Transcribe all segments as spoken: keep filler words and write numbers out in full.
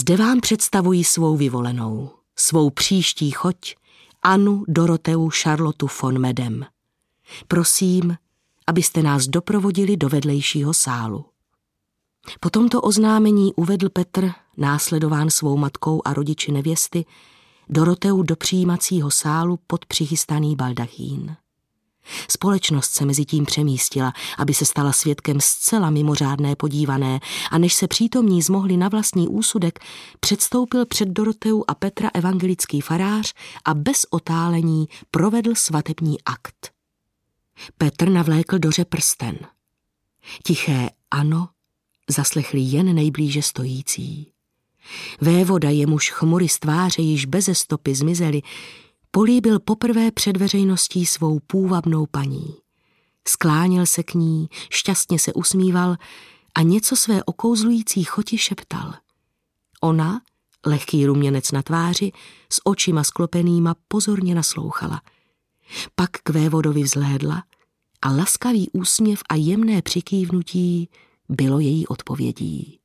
Zde vám představuji svou vyvolenou, svou příští choť, Anu Doroteu Charlotu von Medem. Prosím, abyste nás doprovodili do vedlejšího sálu. Po tomto oznámení uvedl Petr, následován svou matkou a rodiči nevěsty, Doroteu do přijímacího sálu pod přichystaný baldachín. Společnost se mezi tím přemístila, aby se stala svědkem zcela mimořádné podívané, a než se přítomní zmohli na vlastní úsudek, předstoupil před Doroteu a Petra evangelický farář a bez otálení provedl svatební akt. Petr navlékl do ře prsten. Tiché ano zaslechli jen nejblíže stojící. Vévoda, jemuž chmury z tváře již beze stopy zmizely, políbil poprvé před veřejností svou půvabnou paní. Skláněl se k ní, šťastně se usmíval a něco své okouzlující choti šeptal. Ona, lehký ruměnec na tváři, s očima sklopenýma pozorně naslouchala. Pak k vévodovi vzhlédla a laskavý úsměv a jemné přikývnutí bylo její odpovědí.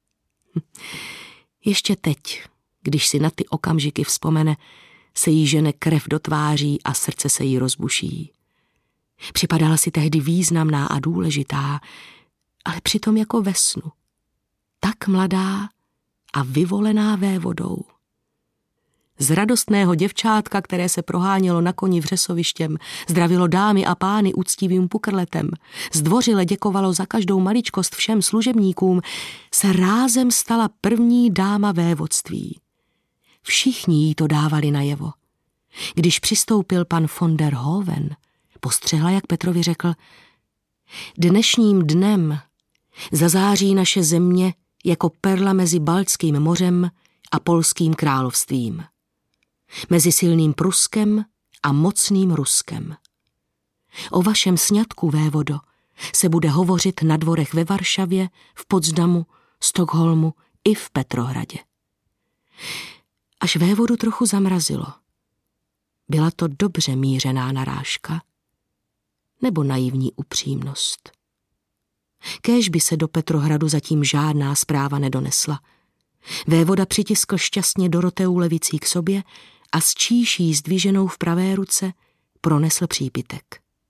Ještě teď, když si na ty okamžiky vzpomene, se jí žene krev do tváří a srdce se jí rozbuší. Připadala si tehdy významná a důležitá, ale přitom jako ve snu. Tak mladá a vyvolená vévodou. Z radostného děvčátka, které se prohánělo na koni vřesovištěm, zdravilo dámy a pány úctivým pukrletem, zdvořile děkovalo za každou maličkost všem služebníkům, se rázem stala první dáma vévodství. Všichni jí to dávali najevo. Když přistoupil pan von der Hoven, postřehla, jak Petrovi řekl: dnešním dnem zazáří naše země jako perla mezi Baltským mořem a Polským královstvím, mezi silným Pruskem a mocným Ruskem. O vašem sňatku, vévodo, se bude hovořit na dvorech ve Varšavě, v Potsdamu, Stockholmu i v Petrohradě. Až vévodu trochu zamrazilo. Byla to dobře mířená narážka nebo naivní upřímnost? Kéž by se do Petrohradu zatím žádná zpráva nedonesla. Vévoda přitiskl šťastně Doroteu levicí k sobě a s číší zdviženou v pravé ruce pronesl přípitek.